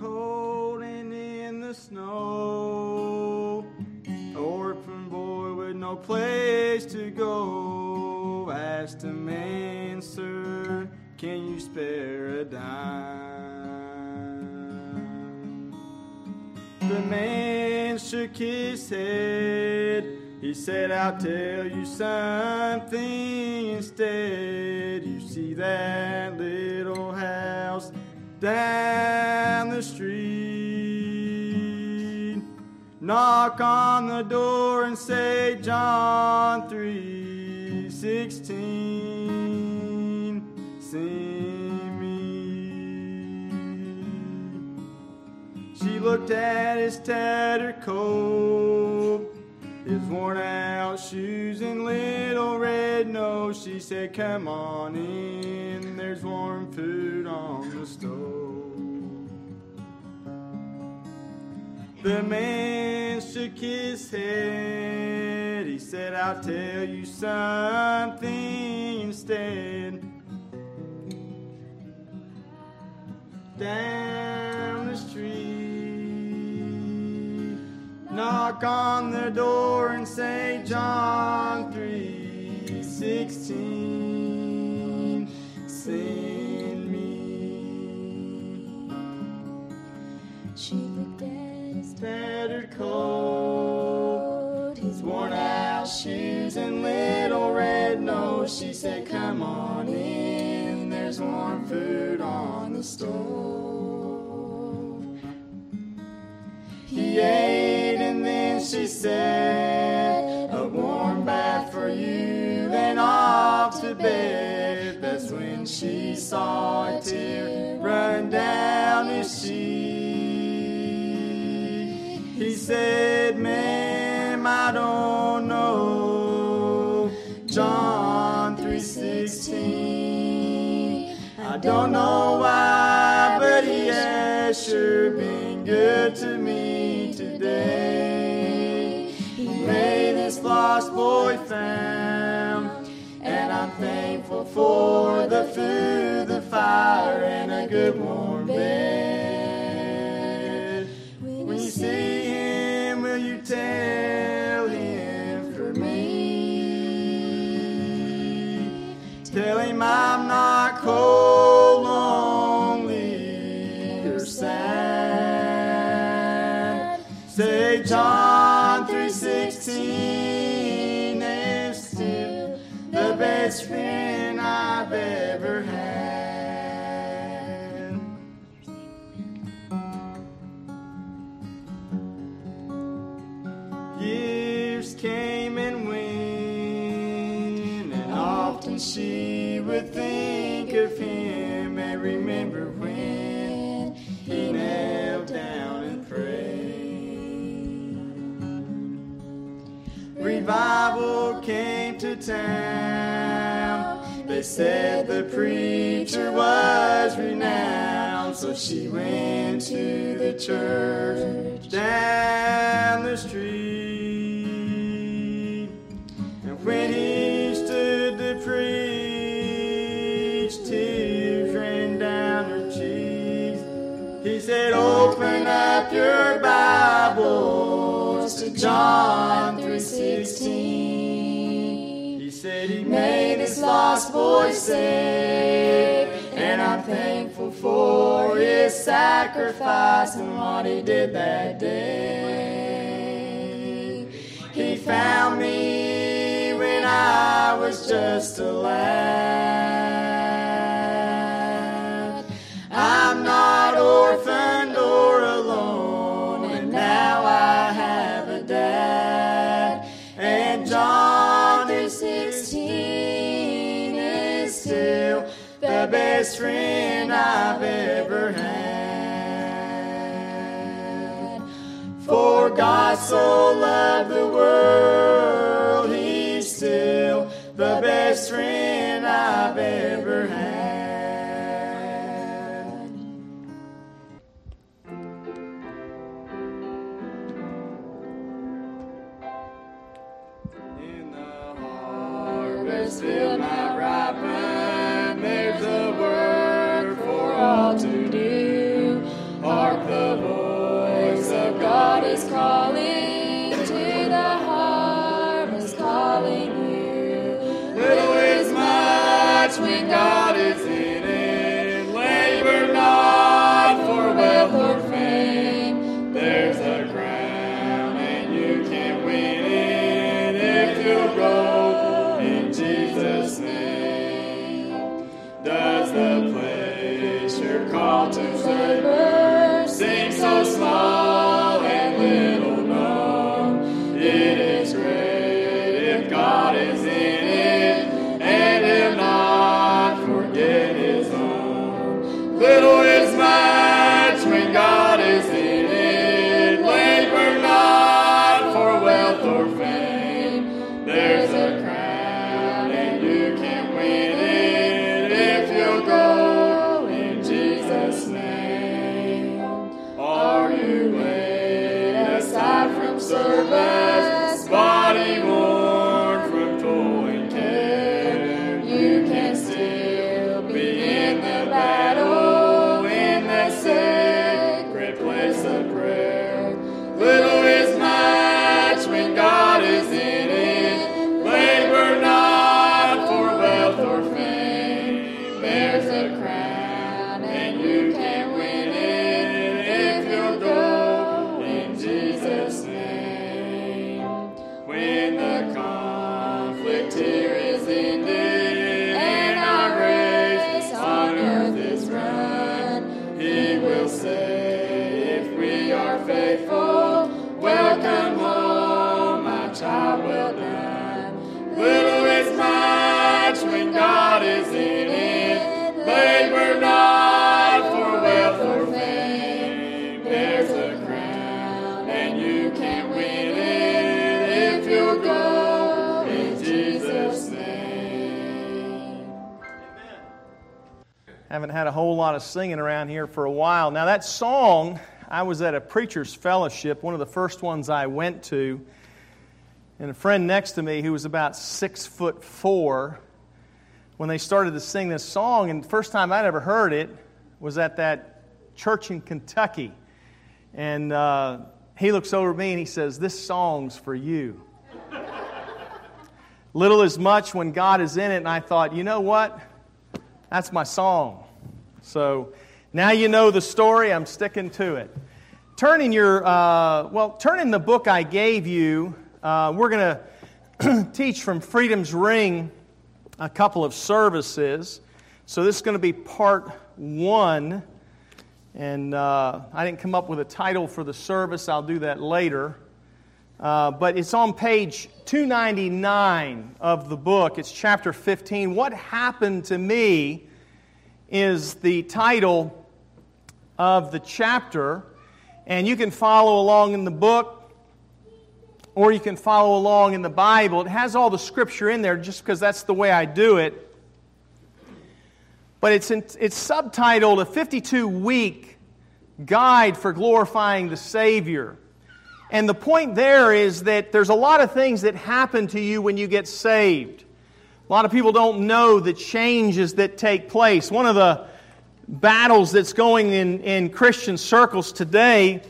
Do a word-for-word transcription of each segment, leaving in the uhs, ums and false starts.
cold and in the snow. Orphan boy with no place to go. Asked a man, sir, can you spare a dime? The man shook his head. He said, I'll tell you something instead. You see that little house down the street? Knock on the door and say John three sixteen. See me. She looked at his tattered coat, his worn out shoes and little red nose. She said, come on in, there's warm food on the stove. The man shook his head. He said, I'll tell you something instead. Down the street, knock on the door and say John three sixteen. Send me. She looked at his tattered coat, his worn out shoes and little red nose. She said, come on in, there's warm food on the stove. He ate and then she said, a warm bath for you, then off to bed. That's when she saw a tear run down his cheek. He said, ma'am, I don't know John three sixteen. I don't know why, but he has sure been good to me today. He made this lost boy found, and I'm thankful for the food, the fire, and a good warm bed. When you see him, will you tell him for me? Tell him I'm not cold, lonely, or sad. Say John three sixteen is still the best friend I've ever had. Years came and went, and often she would think of him and remember when he knelt down and prayed. Revival came to town. They said the preacher was renowned, so she went to the church down the street. And when he stood to preach, tears ran down her cheeks. He said, open up your Bibles to John three sixteen. He said he made this lost boy saved, and I'm thankful for his sacrifice and what he did that day. He found me when I was just a lad. I'm not orphaned or alone, and now I have a dad. And John three sixteen is still the best friend I've ever had. For God so loved the world, he's still the best friend I've ever had. In the harvest field not ripen, there's a work for all to do. Hark the you're called to serve. Sing so small and little known. It is great if God is in it, and He'll not forget His own. Little is much when God is in it. Labor not for wealth or fame. There's a crown and you can win it if you'll go in Jesus' name. Are you laid aside from service, body worn from toil and care? You can still be in the battle, in the sacred place of prayer. Little is much when God is in it. Labor not for wealth or fame. There's a crown and you can win it if you'll go in Jesus' name. When the conflict here is ended and our race on earth is run, He will say, if we are faithful, welcome home, my child, well done. Little is much when God is in it. Labor not for wealth or fame. There's a crown and you can win it if you'll go in Jesus' name. Haven't had a whole lot of singing around here for a while. Now that song, I was at a preacher's fellowship, one of the first ones I went to, and a friend next to me who was about six foot four, when they started to sing this song, and the first time I'd ever heard it was at that church in Kentucky. And uh, he looks over at me and he says, "This song's for you." Little is much when God is in it, and I thought, you know what? That's my song. So now you know the story, I'm sticking to it. Turn in your, uh, well, turn in the book I gave you. Uh, we're going to teach from Freedom's Ring a couple of services. So this is going to be part one. And uh, I didn't come up with a title for the service. I'll do that later. Uh, but it's on page two ninety-nine of the book. It's chapter fifteen. What Happened to Me is the title of the chapter. And you can follow along in the book, or you can follow along in the Bible. It has all the scripture in there just because that's the way I do it. But it's in, it's subtitled A fifty-two week Guide for Glorifying the Savior. And the point there is that there's a lot of things that happen to you when you get saved. A lot of people don't know the changes that take place. One of the battles that's going in, in Christian circles today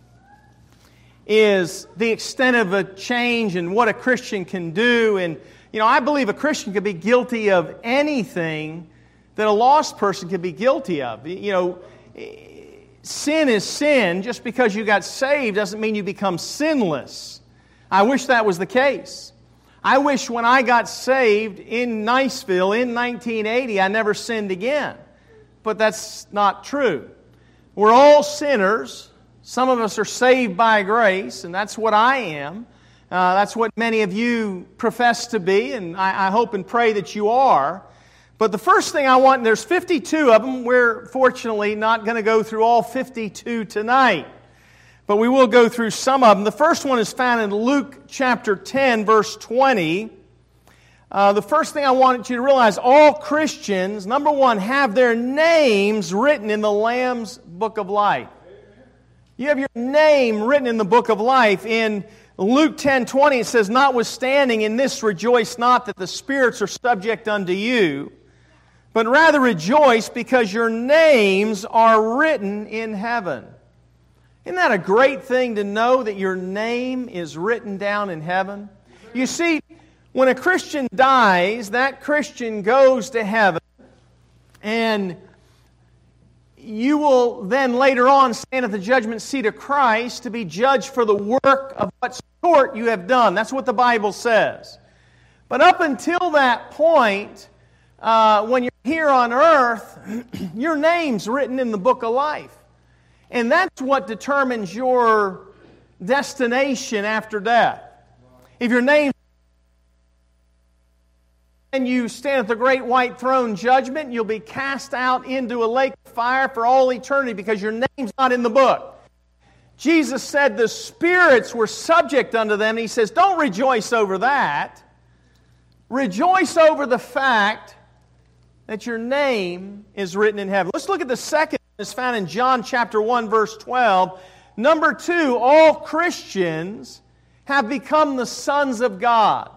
is the extent of a change and what a Christian can do. And, you know, I believe a Christian could be guilty of anything that a lost person could be guilty of. You know, sin is sin. Just because you got saved doesn't mean you become sinless. I wish that was the case. I wish when I got saved in Niceville in nineteen eighty, I never sinned again. But that's not true. We're all sinners. Some of us are saved by grace, and that's what I am. Uh, that's what many of you profess to be, and I, I hope and pray that you are. But the first thing I want, and there's fifty-two of them. We're fortunately not going to go through all fifty-two tonight, but we will go through some of them. The first one is found in Luke chapter ten, verse twenty. Uh, the first thing I want you to realize, all Christians, number one, have their names written in the Lamb's Book of Life. You have your name written in the Book of Life. In Luke ten twenty, it says, "Notwithstanding in this rejoice not that the spirits are subject unto you, but rather rejoice because your names are written in heaven." Isn't that a great thing to know that your name is written down in heaven? You see, when a Christian dies, that Christian goes to heaven, and you will then later on stand at the judgment seat of Christ to be judged for the work of what sort you have done. That's what the Bible says. But up until that point, uh, when you're here on earth, your name's written in the book of life. And that's what determines your destination after death. If your name's and you stand at the great white throne judgment, you'll be cast out into a lake of fire for all eternity because your name's not in the book. Jesus said the spirits were subject unto them. And He says, don't rejoice over that. Rejoice over the fact that your name is written in heaven. Let's look at the second. It's found in John chapter one, verse twelve. Number two, all Christians have become the sons of God.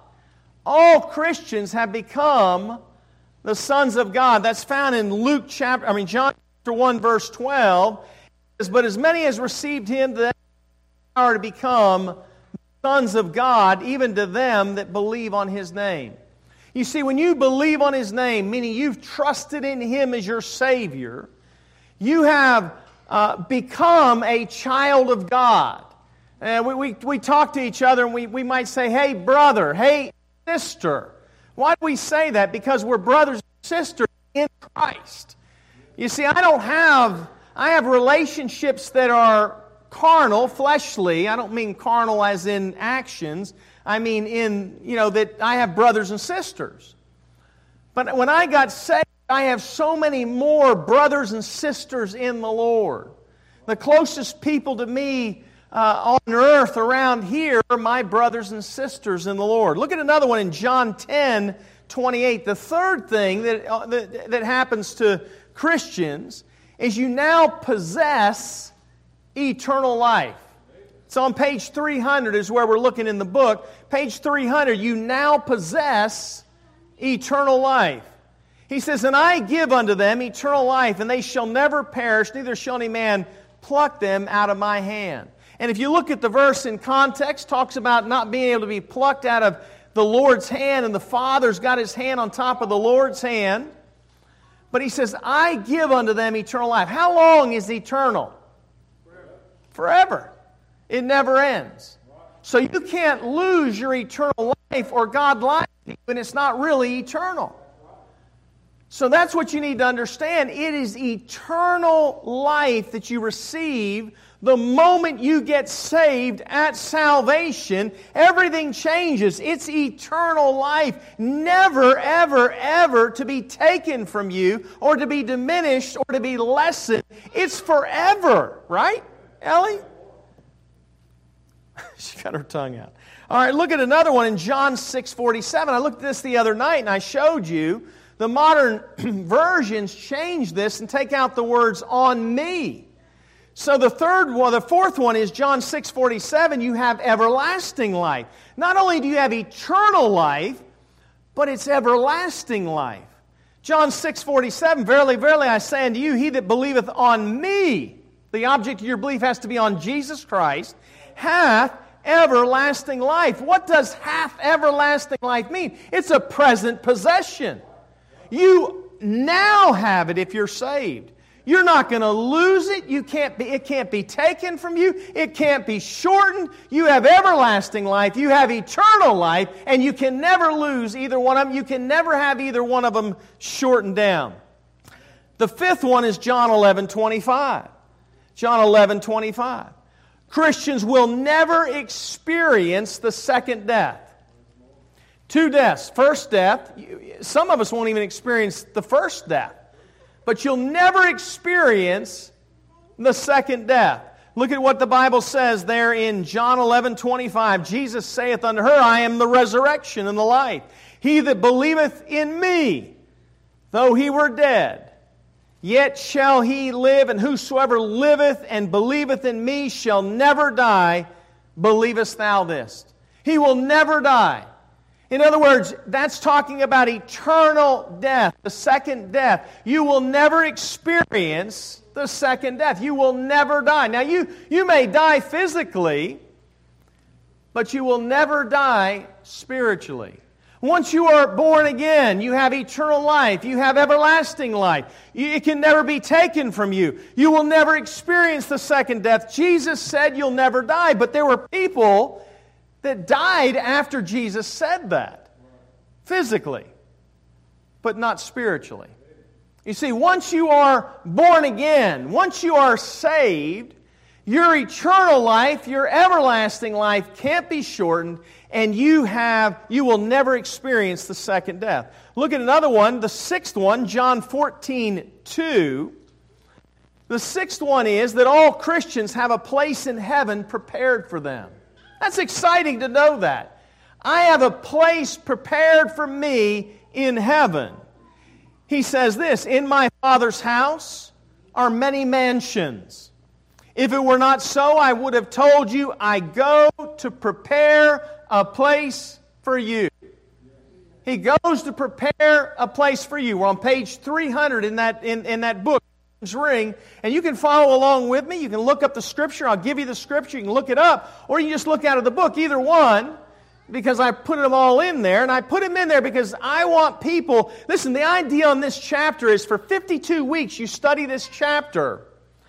All Christians have become the sons of God. That's found in Luke chapter, I mean John chapter one, verse twelve. It says, but as many as received Him, they are to become sons of God, even to them that believe on His name. You see, when you believe on His name, meaning you've trusted in Him as your Savior, you have uh, become a child of God. And we, we, we talk to each other and we, we might say, hey, brother, hey, sister. Why do we say that? Because we're brothers and sisters in Christ. You see, I don't have, I have relationships that are carnal, fleshly. I don't mean carnal as in actions. I mean in, you know, that I have brothers and sisters. But when I got saved, I have so many more brothers and sisters in the Lord. The closest people to me uh, on earth around here are my brothers and sisters in the Lord. Look at another one in John ten twenty-eight. The third thing that, uh, that, that happens to Christians is you now possess eternal life. It's on page three hundred is where we're looking in the book. Page three hundred, you now possess eternal life. He says, and I give unto them eternal life, and they shall never perish, neither shall any man pluck them out of my hand. And if you look at the verse in context, talks about not being able to be plucked out of the Lord's hand, and the Father's got His hand on top of the Lord's hand. But He says, I give unto them eternal life. How long is eternal? Forever. Forever. It never ends. So you can't lose your eternal life, or God lies to you, and it's not really eternal. So that's what you need to understand. It is eternal life that you receive the moment you get saved at salvation. Everything changes. It's eternal life. Never, ever, ever to be taken from you or to be diminished or to be lessened. It's forever. Right, Ellie? She got her tongue out. All right, look at another one in John six forty-seven. I looked at this the other night and I showed you the modern versions change this and take out the words on me. So the third one, the fourth one is John six forty-seven, you have everlasting life. Not only do you have eternal life, but it's everlasting life. John six forty-seven, verily, verily, I say unto you, he that believeth on me, the object of your belief has to be on Jesus Christ, hath everlasting life. What does hath everlasting life mean? It's a present possession. You now have it if you're saved. You're not going to lose it. You can't be, it can't be taken from you. It can't be shortened. You have everlasting life. You have eternal life, and you can never lose either one of them. You can never have either one of them shortened down. The fifth one is John eleven twenty-five. John eleven twenty-five. Christians will never experience the second death. Two deaths. First death, some of us won't even experience the first death. But you'll never experience the second death. Look at what the Bible says there in John eleven twenty-five. Jesus saith unto her, I am the resurrection and the life. He that believeth in me, though he were dead, yet shall he live, and whosoever liveth and believeth in me shall never die. Believest thou this? He will never die. In other words, that's talking about eternal death, the second death. You will never experience the second death. You will never die. Now, you, you may die physically, but you will never die spiritually. Once you are born again, you have eternal life. You have everlasting life. It can never be taken from you. You will never experience the second death. Jesus said you'll never die, but there were people that died after Jesus said that, physically. but not spiritually. You see, once you are born again, once you are saved, your eternal life, your everlasting life can't be shortened, and you have you will never experience the second death. Look at another one, the sixth one, John fourteen two. The sixth one is that all Christians have a place in heaven prepared for them. That's exciting to know that. I have a place prepared for me in heaven. He says this, in my Father's house are many mansions. If it were not so, I would have told you, I go to prepare a place for you. He goes to prepare a place for you. We're on page three hundred in that, in, in that book, Ring, and you can follow along with me. You can look up the Scripture. I'll give you the Scripture. You can look it up, or you can just look out of the book. Either one, because I put them all in there, and I put them in there because I want people... Listen, the idea on this chapter is for fifty-two weeks you study this chapter.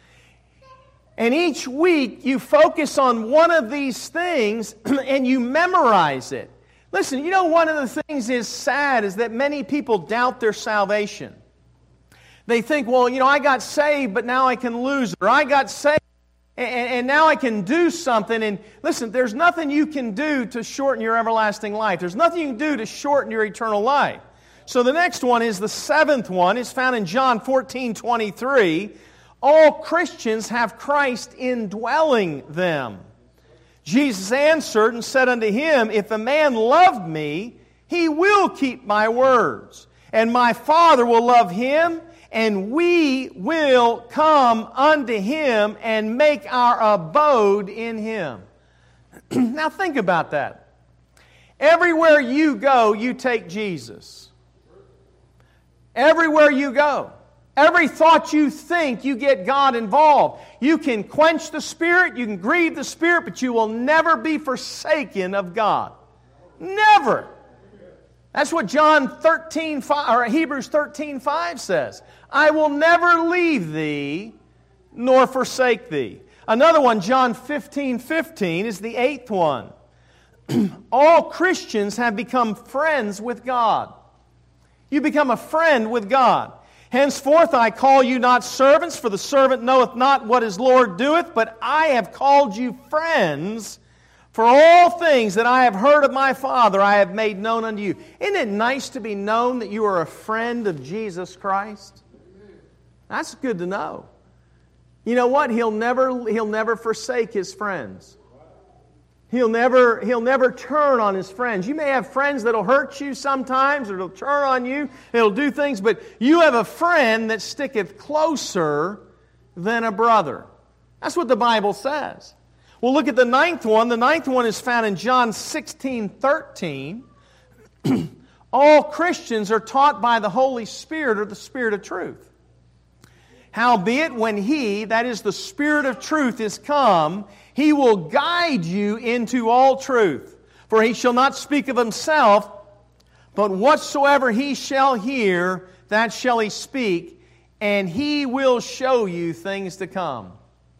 And each week you focus on one of these things and you memorize it. Listen, you know one of the things is sad is that many people doubt their salvation. They think, well, you know, I got saved, but now I can lose it. Or I got saved, and, and now I can do something. And listen, there's nothing you can do to shorten your everlasting life. There's nothing you can do to shorten your eternal life. So the next one is the seventh one. It's found in John fourteen twenty-three. All Christians have Christ indwelling them. Jesus answered and said unto him, if a man love me, he will keep my words. And my Father will love him, and we will come unto him and make our abode in him. Now think about that. Everywhere you go, you take Jesus. Everywhere you go. Every thought you think, you get God involved. You can quench the Spirit, you can grieve the Spirit, but you will never be forsaken of God. Never. That's what John thirteen five, or Hebrews thirteen five says. I will never leave thee nor forsake thee. Another one, John fifteen fifteen, is the eighth one. All Christians have become friends with God. You become a friend with God. Henceforth I call you not servants, for the servant knoweth not what his Lord doeth, but I have called you friends, for all things that I have heard of my Father I have made known unto you. Isn't it nice to be known that you are a friend of Jesus Christ? That's good to know. You know what? He'll never, he'll never forsake his friends. He'll never, he'll never turn on his friends. You may have friends that'll hurt you sometimes, or it'll turn on you, it'll do things, but you have a friend that sticketh closer than a brother. That's what the Bible says. Well, look at the ninth one. The ninth one is found in John sixteen thirteen. All Christians are taught by the Holy Spirit, or the Spirit of truth. Howbeit, when He, that is the Spirit of truth, is come, He will guide you into all truth. For He shall not speak of Himself, but whatsoever He shall hear, that shall He speak, and He will show you things to come.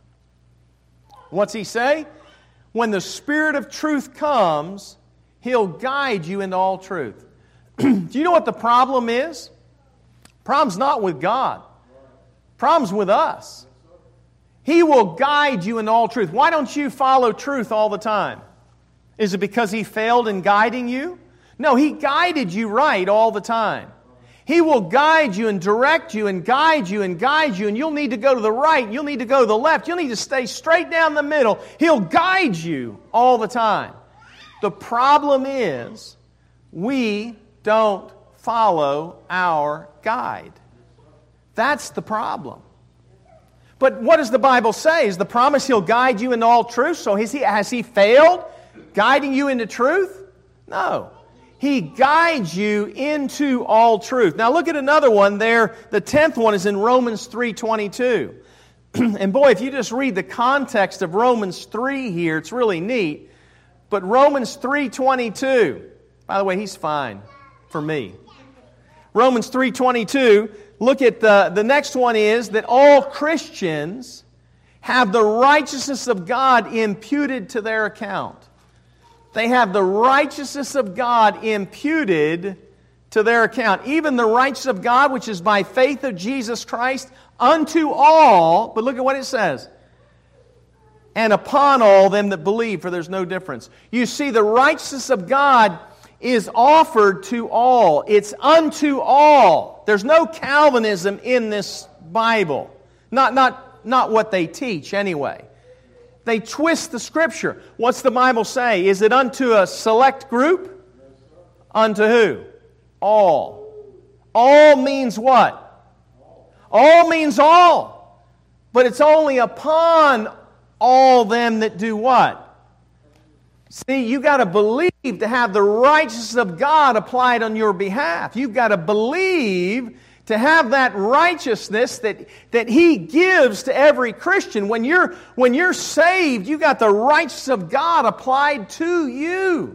What's He say? When the Spirit of truth comes, He'll guide you into all truth. Do you know what the problem is? Problem's not with God. Problem's with us. He will guide you into all truth. Why don't you follow truth all the time? Is it because He failed in guiding you? No, He guided you right all the time. He will guide you and direct you and guide you and guide you, and you'll need to go to the right, you'll need to go to the left, you'll need to stay straight down the middle. He'll guide you all the time. The problem is, we don't follow our guide. That's the problem. But what does the Bible say? Is the promise He'll guide you into all truth? So has He, has He failed guiding you into truth? No. He guides you into all truth. Now look at another one there. The tenth one is in Romans three twenty-two. And boy, if you just read the context of Romans three here, it's really neat. But Romans three twenty-two, by the way, he's fine for me. Romans three twenty-two, look at the, the next one is that all Christians have the righteousness of God imputed to their account. They have the righteousness of God imputed to their account. Even the righteousness of God, which is by faith of Jesus Christ, unto all, but look at what it says, and upon all them that believe, for there's no difference. You see, the righteousness of God is offered to all. It's unto all. There's no Calvinism in this Bible. Not, not, not what they teach, anyway. They twist the Scripture. What's the Bible say? Is it unto a select group? Unto who? All. All means what? All means all. But it's only upon all them that do what? See, you've got to believe to have the righteousness of God applied on your behalf. You've got to believe to have that righteousness that, that He gives to every Christian. When you're, when you're saved, you've got the righteousness of God applied to you.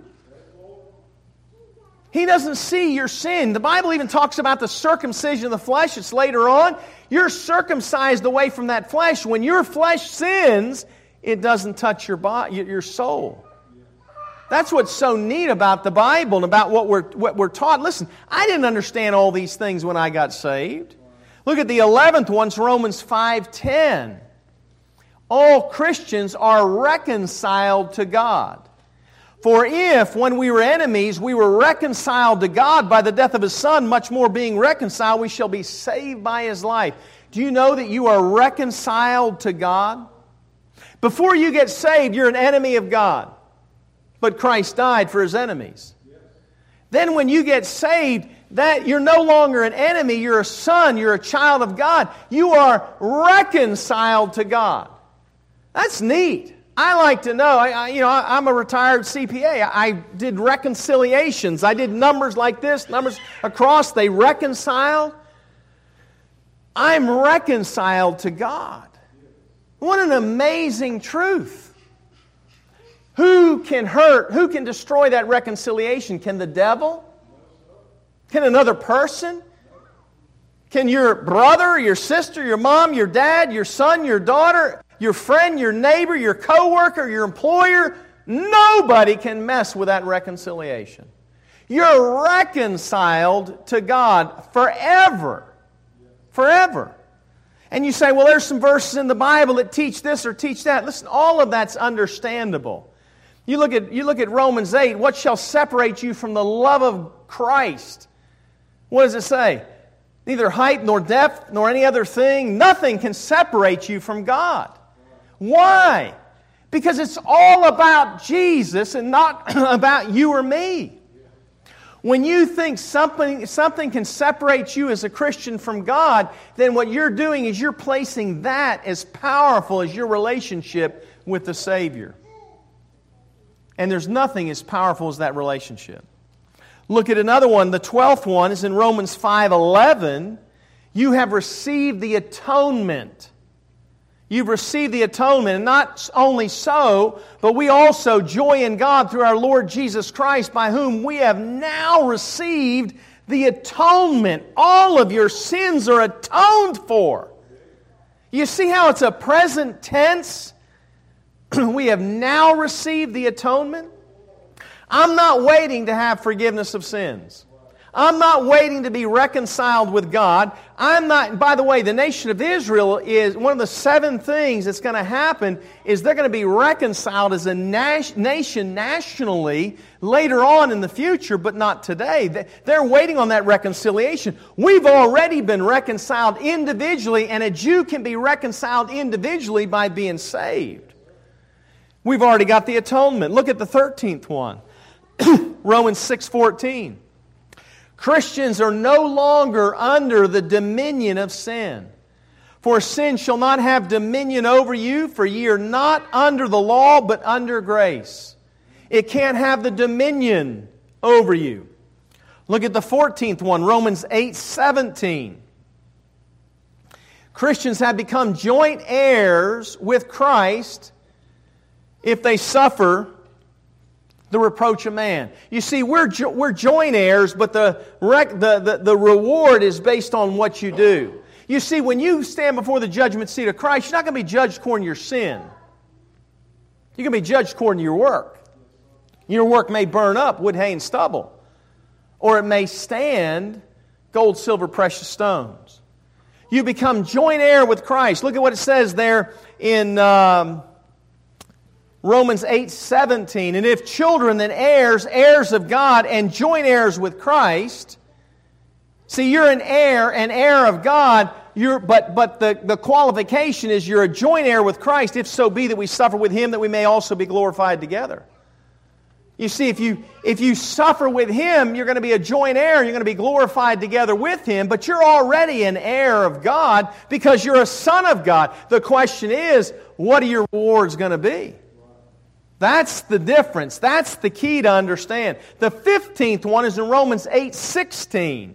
He doesn't see your sin. The Bible even talks about the circumcision of the flesh. It's later on. You're circumcised away from that flesh. When your flesh sins, it doesn't touch your body, your soul. That's what's so neat about the Bible and about what we're, what we're taught. Listen, I didn't understand all these things when I got saved. Look at the eleventh one, it's Romans five ten. All Christians are reconciled to God. For if, when we were enemies, we were reconciled to God by the death of His Son, much more being reconciled, we shall be saved by His life. Do you know that you are reconciled to God? Before you get saved, you're an enemy of God. But Christ died for His enemies. Then when you get saved, that you're no longer an enemy, you're a son, you're a child of God. You are reconciled to God. That's neat. I like to know. I, I, you know, I, I'm a retired C P A. I, I did reconciliations. I did numbers like this, numbers across. They reconciled. I'm reconciled to God. What an amazing truth. Who can hurt? Who can destroy that reconciliation? Can the devil? Can another person? Can your brother, your sister, your mom, your dad, your son, your daughter, your friend, your neighbor, your coworker, your employer? Nobody can mess with that reconciliation. You're reconciled to God forever. Forever. And you say, well, there's some verses in the Bible that teach this or teach that. Listen, all of that's understandable. You look at, you look at Romans eight, what shall separate you from the love of Christ? What does it say? Neither height nor depth nor any other thing, nothing can separate you from God. Why? Because it's all about Jesus and not about you or me. When you think something, something can separate you as a Christian from God, then what you're doing is you're placing that as powerful as your relationship with the Savior. And there's nothing as powerful as that relationship. Look at another one. The twelfth one is in Romans five eleven. You have received the atonement. You've received the atonement. And not only so, but we also joy in God through our Lord Jesus Christ, by whom we have now received the atonement. All of your sins are atoned for. You see how it's a present tense? We have now received the atonement. I'm not waiting to have forgiveness of sins. I'm not waiting to be reconciled with God. I'm not, by the way, the nation of Israel is, one of the seven things that's going to happen is they're going to be reconciled as a nas- nation nationally later on in the future, but not today. They're waiting on that reconciliation. We've already been reconciled individually, and a Jew can be reconciled individually by being saved. We've already got the atonement. Look at the thirteenth one. Romans six fourteen. Christians are no longer under the dominion of sin. For sin shall not have dominion over you, for ye are not under the law, but under grace. It can't have the dominion over you. Look at the fourteenth one, Romans eight seventeen. Christians have become joint heirs with Christ if they suffer the reproach of man. You see, we're jo- we're joint heirs, but the, rec- the, the, the reward is based on what you do. You see, when you stand before the judgment seat of Christ, you're not going to be judged according to your sin. You're going to be judged according to your work. Your work may burn up, wood, hay, and stubble. or it may stand gold, silver, precious stones. You become joint heir with Christ. Look at what it says there in um, Romans eight seventeen. And if children, then heirs, heirs of God, and joint heirs with Christ. See, you're an heir, an heir of God, you're, but, but the, the qualification is you're a joint heir with Christ, if so be that we suffer with Him, that we may also be glorified together. You see, if you, if you suffer with Him, you're going to be a joint heir, you're going to be glorified together with Him, but you're already an heir of God because you're a son of God. The question is, what are your rewards going to be? That's the difference. That's the key to understand. The fifteenth one is in Romans eight sixteen.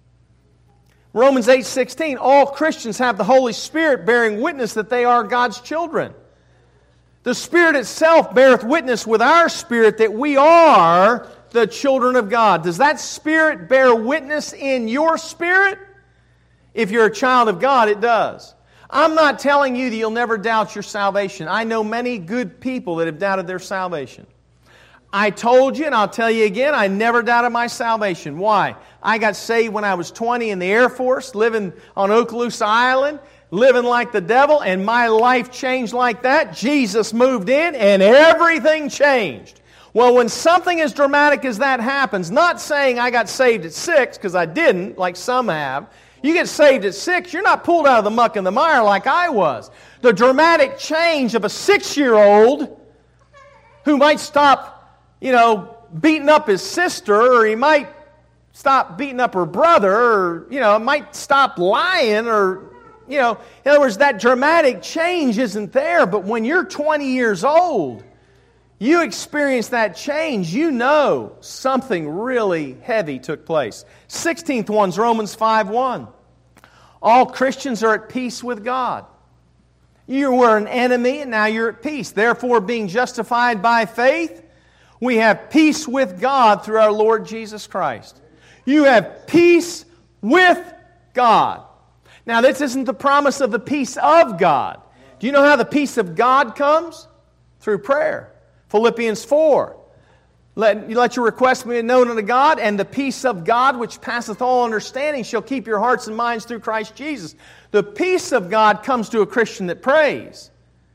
Romans eight sixteen, all Christians have the Holy Spirit bearing witness that they are God's children. The Spirit itself beareth witness with our spirit that we are the children of God. Does that Spirit bear witness in your spirit? If you're a child of God, it does. I'm not telling you that you'll never doubt your salvation. I know many good people that have doubted their salvation. I told you, and I'll tell you again, I never doubted my salvation. Why? I got saved when I was twenty in the Air Force, living on Okaloosa Island, living like the devil, and my life changed like that. Jesus moved in, and everything changed. Well, when something as dramatic as that happens, not saying I got saved at six, because I didn't, like some have. You get saved at six, you're not pulled out of the muck and the mire like I was. The dramatic change of a six-year-old who might stop, you know, beating up his sister, or he might stop beating up her brother, or, you know, might stop lying, or, you know, in other words, that dramatic change isn't there. But when you're twenty years old, you experience that change, you know something really heavy took place. sixteenth one's Romans five one. All Christians are at peace with God. You were an enemy and now you're at peace. Therefore, being justified by faith, we have peace with God through our Lord Jesus Christ. You have peace with God. Now, this isn't the promise of the peace of God. Do you know how the peace of God comes? Through prayer. Philippians four. Let, let your requests be known unto God, and the peace of God, which passeth all understanding, shall keep your hearts and minds through Christ Jesus. The peace of God comes to a Christian that prays.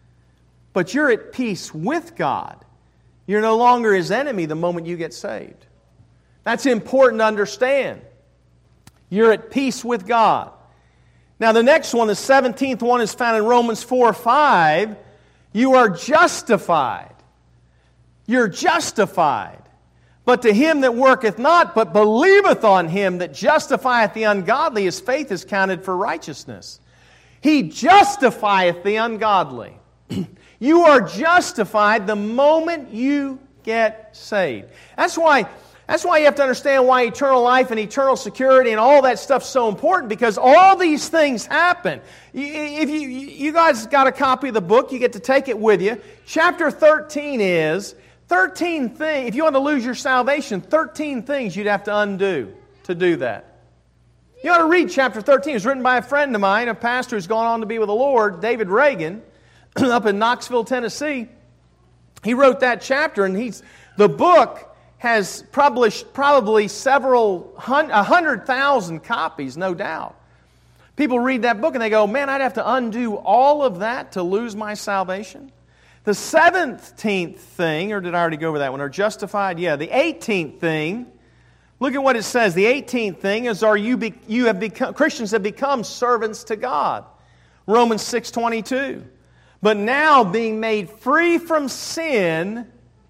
But you're at peace with God. You're no longer His enemy the moment you get saved. That's important to understand. You're at peace with God. Now the next one, the seventeenth one, is found in Romans four five. You are justified. You're justified. But to him that worketh not, but believeth on Him that justifieth the ungodly, his faith is counted for righteousness. He justifieth the ungodly. You are justified the moment you get saved. That's why, that's why you have to understand why eternal life and eternal security and all that stuff's so important, because all these things happen. If you, you guys got a copy of the book, you get to take it with you. Chapter thirteen is thirteen things. If you want to lose your salvation, thirteen things you'd have to undo to do that. You ought to read chapter thirteen. It was written by a friend of mine, a pastor who's gone on to be with the Lord, David Reagan, up in Knoxville, Tennessee. He wrote that chapter, and he's the book has published probably several hundred, a hundred thousand copies, no doubt. People read that book and they go, man, I'd have to undo all of that to lose my salvation. The seventeenth thing, or did I already go over that one? Or justified? Yeah, the eighteenth thing. Look at what it says. The eighteenth thing is, are you be, you have become Christians have become servants to God. Romans six twenty-two. But now being made free from sin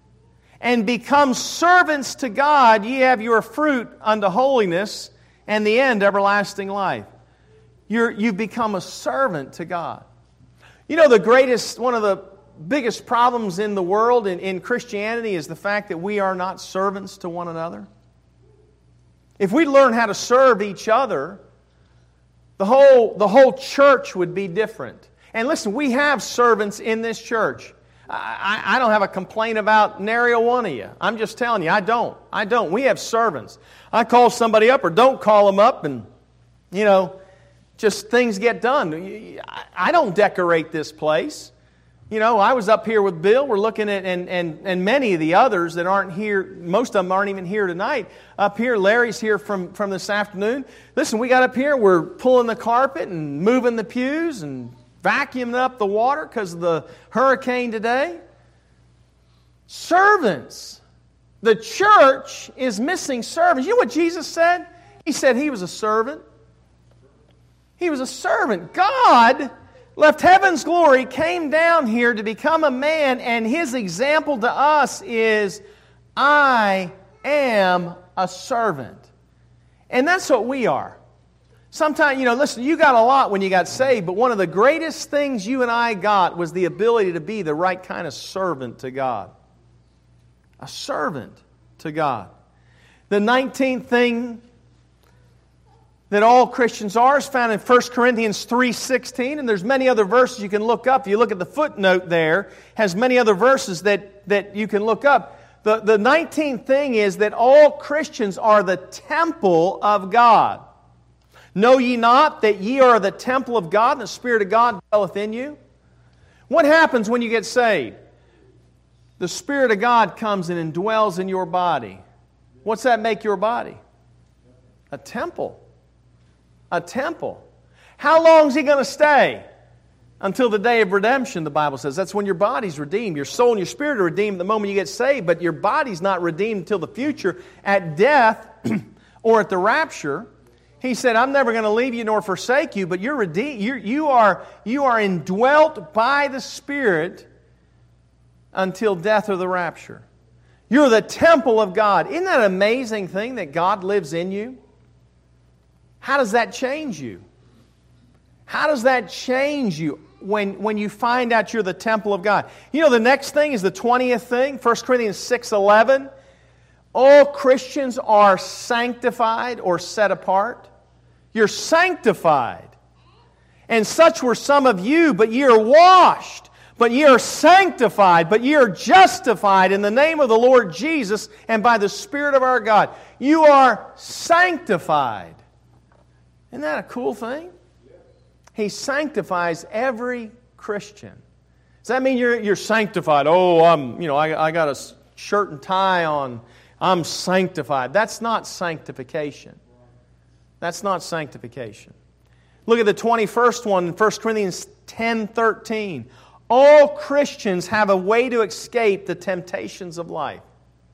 and become servants to God, ye have your fruit unto holiness, and the end everlasting life. You're, you've become a servant to God. You know, the greatest, one of the biggest problems in the world, in, in Christianity, is the fact that we are not servants to one another. If we learn how to serve each other, the whole, the whole church would be different. And listen, we have servants in this church. I, I don't have a complaint about nary a one of you. I'm just telling you, I don't. I don't. We have servants. I call somebody up or don't call them up, and, you know, just things get done. I don't decorate this place. You know, I was up here with Bill. We're looking at, and, and, and many of the others that aren't here, most of them aren't even here tonight. Up here, Larry's here from, from this afternoon. Listen, we got up here, we're pulling the carpet and moving the pews and vacuuming up the water because of the hurricane today. Servants. The church is missing servants. You know what Jesus said? He said he was a servant. He was a servant. God left heaven's glory, came down here to become a man, and His example to us is, I am a servant. And that's what we are. Sometimes, you know, listen, you got a lot when you got saved, but one of the greatest things you and I got was the ability to be the right kind of servant to God. A servant to God. The nineteenth thing that all Christians are is found in First Corinthians three sixteen, and there's many other verses you can look up. If you look at the footnote there, has many other verses that, that you can look up. The, the nineteenth thing is that all Christians are the temple of God. Know ye not that ye are the temple of God, and the Spirit of God dwelleth in you? What happens when you get saved? The Spirit of God comes and indwells in your body. What's that make your body? A temple. A temple. How long is He going to stay? Until the day of redemption, the Bible says. That's when your body's redeemed. Your soul and your spirit are redeemed the moment you get saved, but your body's not redeemed until the future at death or at the rapture. He said, I'm never going to leave you nor forsake you, but you're redeemed. You're, you are, you are indwelt by the Spirit until death or the rapture. You're the temple of God. Isn't that an amazing thing that God lives in you? How does that change you? How does that change you when, when you find out you're the temple of God? You know, the next thing is the twentieth thing, First Corinthians six eleven. All Christians are sanctified or set apart. You're sanctified. And such were some of you, but ye are washed, but ye are sanctified, but ye are justified in the name of the Lord Jesus and by the Spirit of our God. You are sanctified. Isn't that a cool thing? He sanctifies every Christian. Does that mean you're, you're sanctified? Oh, I'm, you know, I, I got a shirt and tie on. I'm sanctified. That's not sanctification. That's not sanctification. Look at the twenty-first one in First Corinthians ten thirteen. All Christians have a way to escape the temptations of life.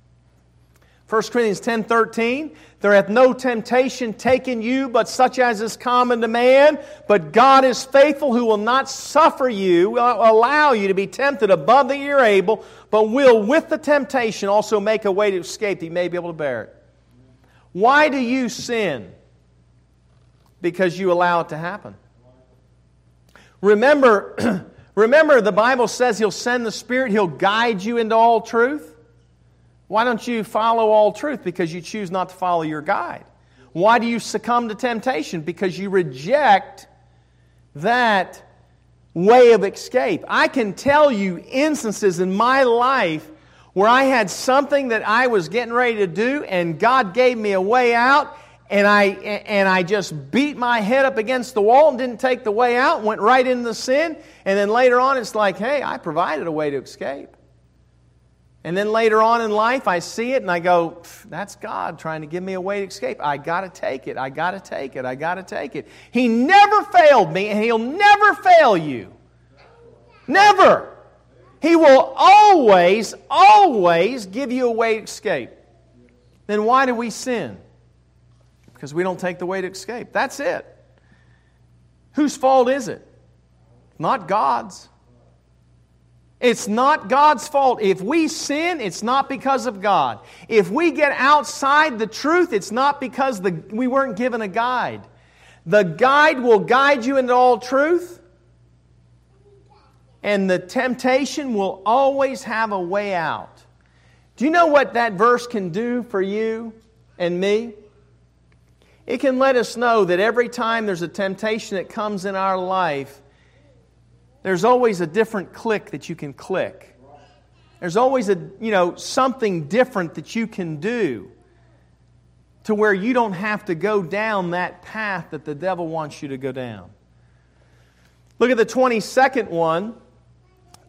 First Corinthians ten thirteen, there hath no temptation taken you, but such as is common to man. But God is faithful, who will not suffer you, will allow you to be tempted above that you're able, but will with the temptation also make a way to escape that you may be able to bear it. Why do you sin? Because you allow it to happen. Remember, remember the Bible says He'll send the Spirit, He'll guide you into all truth. Why don't you follow all truth? Because you choose not to follow your guide. Why do you succumb to temptation? Because you reject that way of escape. I can tell you instances in my life where I had something that I was getting ready to do and God gave me a way out, and I and I just beat my head up against the wall and didn't take the way out, went right into the sin, and then later on it's like, hey, I provided a way to escape. And then later on in life, I see it and I go, that's God trying to give me a way to escape. I got to take it. I got to take it. I got to take it. He never failed me, and He'll never fail you. Never. He will always, always give you a way to escape. Then why do we sin? Because we don't take the way to escape. That's it. Whose fault is it? Not God's. It's not God's fault. If we sin, it's not because of God. If we get outside the truth, it's not because the, we weren't given a guide. The guide will guide you into all truth, and the temptation will always have a way out. Do you know what that verse can do for you and me? It can let us know that every time there's a temptation that comes in our life, there's always a different click that you can click. There's always a, you know, something different that you can do to where you don't have to go down that path that the devil wants you to go down. Look at the twenty-second one.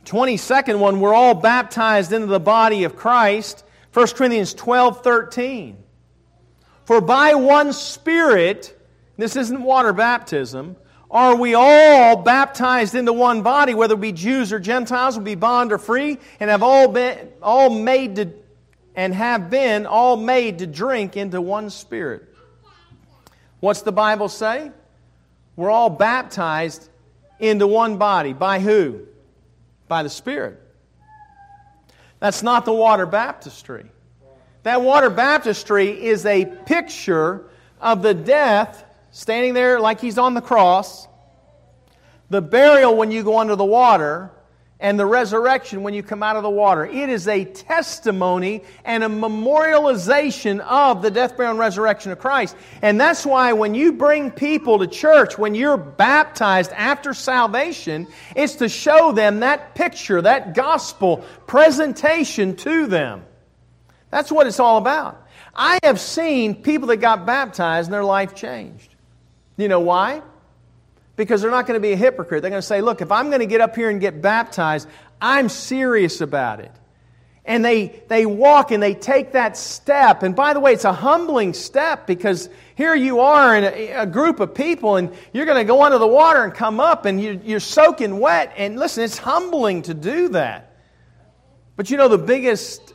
twenty-second one, we're all baptized into the body of Christ. First Corinthians twelve thirteen. For by one Spirit, this isn't water baptism, are we all baptized into one body, whether it be Jews or Gentiles, we be bond or free, and have all been all made to and have been all made to drink into one Spirit. What's the Bible say? We're all baptized into one body. By who? By the Spirit. That's not the water baptistry. That water baptistry is a picture of the death, standing there like He's on the cross, the burial when you go under the water, and the resurrection when you come out of the water. It is a testimony and a memorialization of the death, burial, and resurrection of Christ. And that's why when you bring people to church, when you're baptized after salvation, it's to show them that picture, that gospel presentation to them. That's what it's all about. I have seen people that got baptized and their life changed. You know why? Because they're not going to be a hypocrite. They're going to say, look, if I'm going to get up here and get baptized, I'm serious about it. And they, they walk and they take that step. And by the way, it's a humbling step, because here you are in a, a group of people and you're going to go under the water and come up and you, you're soaking wet. And listen, it's humbling to do that. But you know, the biggest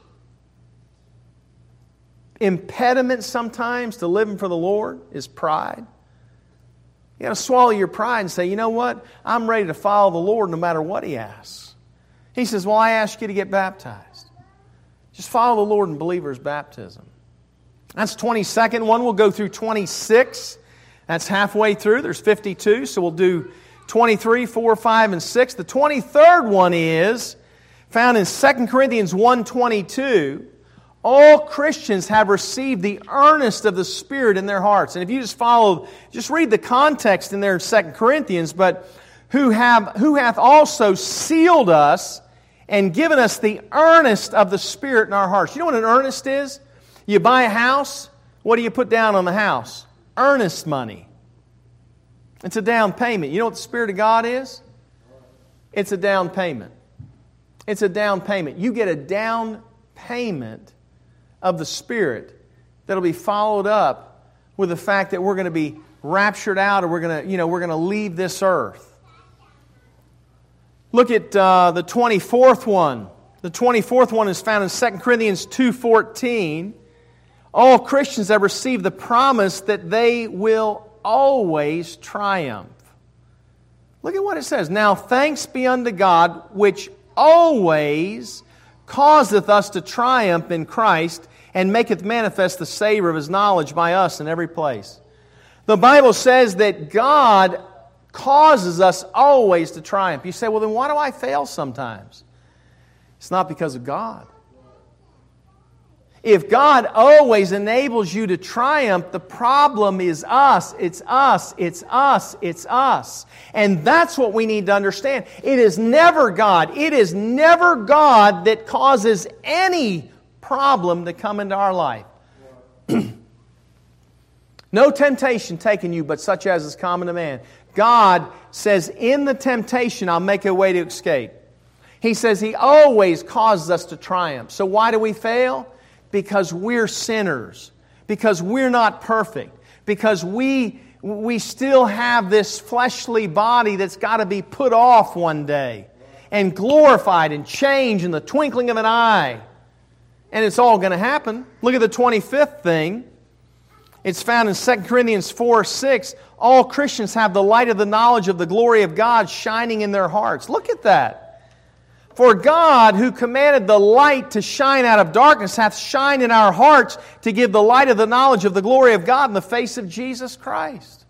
impediment sometimes to living for the Lord is pride. You got to swallow your pride and say, you know what? I'm ready to follow the Lord no matter what He asks. He says, well, I ask you to get baptized. Just follow the Lord in believer's baptism. That's twenty-second one. We'll go through twenty-six. That's halfway through. There's fifty-two, so we'll do twenty-three, four, five, and six. The twenty-third one is found in Second Corinthians one twenty-two. All Christians have received the earnest of the Spirit in their hearts. And if you just follow, just read the context in there in Second Corinthians, but who have who hath also sealed us and given us the earnest of the Spirit in our hearts. You know what an earnest is? You buy a house, what do you put down on the house? Earnest money. It's a down payment. You know what the Spirit of God is? It's a down payment. It's a down payment. You get a down payment of the Spirit that'll be followed up with the fact that we're going to be raptured out, or we're going to, you know, we're going to leave this earth. Look at uh, the twenty-fourth one. The twenty-fourth one is found in Second Corinthians two fourteen. All Christians have received the promise that they will always triumph. Look at what it says. Now thanks be unto God, which always causeth us to triumph in Christ, and maketh manifest the savor of His knowledge by us in every place. The Bible says that God causes us always to triumph. You say, well, then why do I fail sometimes? It's not because of God. If God always enables you to triumph, the problem is us. It's us. It's us. It's us. And that's what we need to understand. It is never God. It is never God that causes any problem to come into our life. No temptation taken you, but such as is common to man. God says, in the temptation, I'll make a way to escape. He says He always causes us to triumph. So why do we fail? Because we're sinners. Because we're not perfect. Because we, we still have this fleshly body that's got to be put off one day and glorified and changed in the twinkling of an eye. And it's all going to happen. Look at the twenty-fifth thing. It's found in Second Corinthians four six. All Christians have the light of the knowledge of the glory of God shining in their hearts. Look at that. For God, who commanded the light to shine out of darkness, hath shined in our hearts to give the light of the knowledge of the glory of God in the face of Jesus Christ.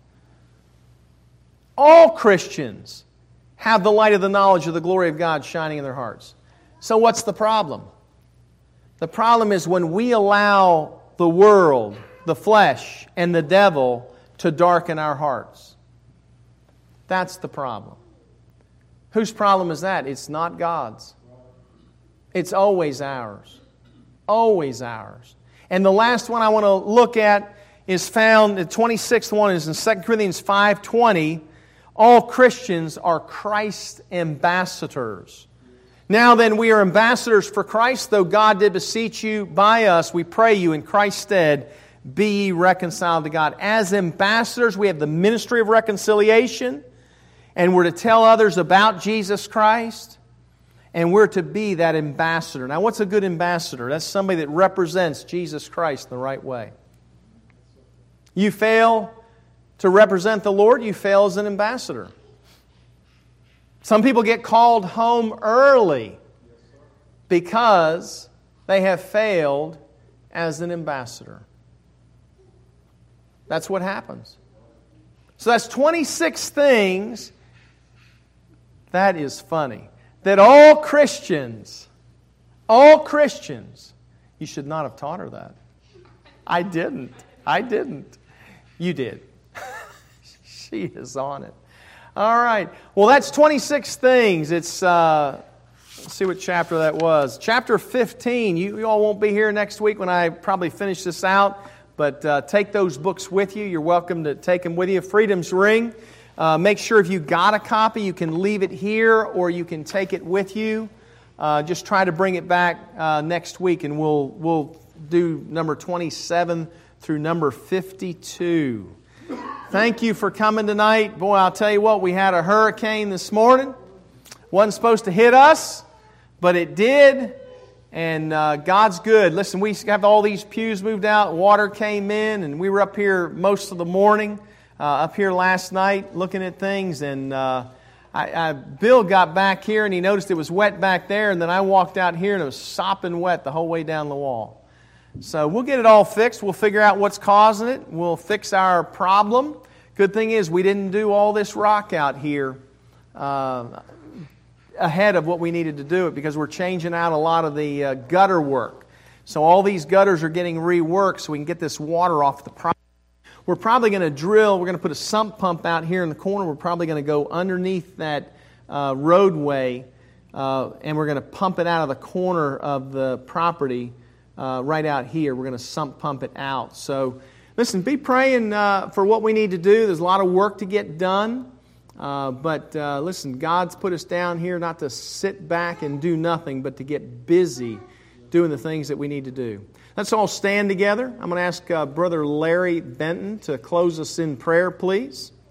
All Christians have the light of the knowledge of the glory of God shining in their hearts. So what's the problem? The problem is when we allow the world, the flesh, and the devil to darken our hearts. That's the problem. Whose problem is that? It's not God's. It's always ours. Always ours. And the last one I want to look at is found, the twenty-sixth one is in Second Corinthians five twenty. All Christians are Christ's ambassadors. Now then, we are ambassadors for Christ, though God did beseech you by us, we pray you in Christ's stead, be ye reconciled to God. As ambassadors, we have the ministry of reconciliation, and we're to tell others about Jesus Christ, and we're to be that ambassador. Now, what's a good ambassador? That's somebody that represents Jesus Christ in the right way. You fail to represent the Lord, you fail as an ambassador. Some people get called home early because they have failed as an ambassador. That's what happens. So that's twenty-six things, that is funny, that all Christians, all Christians, you should not have taught her that. I didn't. I didn't. You did. She is on it. All right. Well, that's twenty-six things. It's, uh, let's see what chapter that was. Chapter fifteen. You, you all won't be here next week when I probably finish this out, but uh, take those books with you. You're welcome to take them with you. Freedom's Ring. Uh, make sure if you got a copy, you can leave it here or you can take it with you. Uh, just try to bring it back uh, next week, and we'll we'll do number twenty-seven through number fifty-two. Thank you for coming tonight. Boy, I'll tell you what, we had a hurricane this morning. Wasn't supposed to hit us, but it did. And uh, God's good. Listen, we have all these pews moved out. Water came in, and we were up here most of the morning, uh, up here last night looking at things. And uh, I, I, Bill got back here, and he noticed it was wet back there. And then I walked out here, and it was sopping wet the whole way down the wall. So we'll get it all fixed. We'll figure out what's causing it. We'll fix our problem. Good thing is we didn't do all this rock out here uh, ahead of what we needed to do it, because we're changing out a lot of the uh, gutter work. So all these gutters are getting reworked so we can get this water off the property. We're probably going to drill, we're going to put a sump pump out here in the corner. We're probably going to go underneath that uh, roadway uh, and we're going to pump it out of the corner of the property uh, right out here. We're going to sump pump it out. So listen, be praying uh, for what we need to do. There's a lot of work to get done. Uh, but uh, listen, God's put us down here not to sit back and do nothing, but to get busy doing the things that we need to do. Let's all stand together. I'm going to ask uh, Brother Larry Benton to close us in prayer, please.